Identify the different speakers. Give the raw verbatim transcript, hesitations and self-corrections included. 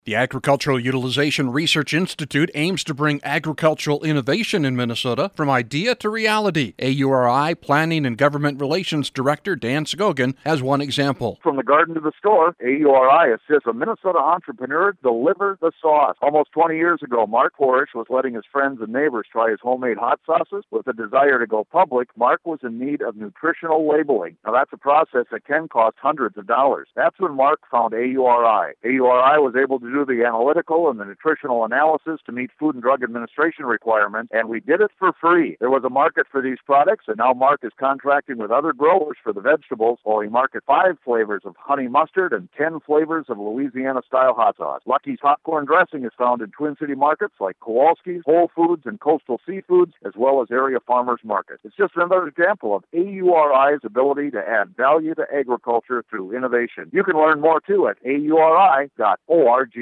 Speaker 1: The Agricultural Utilization Research Institute aims to bring agricultural innovation in Minnesota from idea to reality. A U R I Planning and Government Relations Director Dan Scogan has one example.
Speaker 2: From the garden to the store, A U R I assists a Minnesota entrepreneur deliver the sauce. Almost twenty years ago, Mark Horish was letting his friends and neighbors try his homemade hot sauces. With a desire to go public, Mark was in need of nutritional labeling. Now, that's a process that can cost hundreds of dollars. That's when Mark found A U R I. A U R I was able to do the analytical and the nutritional analysis to meet Food and Drug Administration requirements, and we did it for free. There was a market for these products, and now Mark is contracting with other growers for the vegetables, while he markets five flavors of honey mustard and ten flavors of Louisiana-style hot sauce. Lucky's popcorn dressing is found in Twin City markets like Kowalski's, Whole Foods, and Coastal Seafoods, as well as area farmers markets. It's just another example of A U R I's ability to add value to agriculture through innovation. You can learn more, too, at A U R I dot org.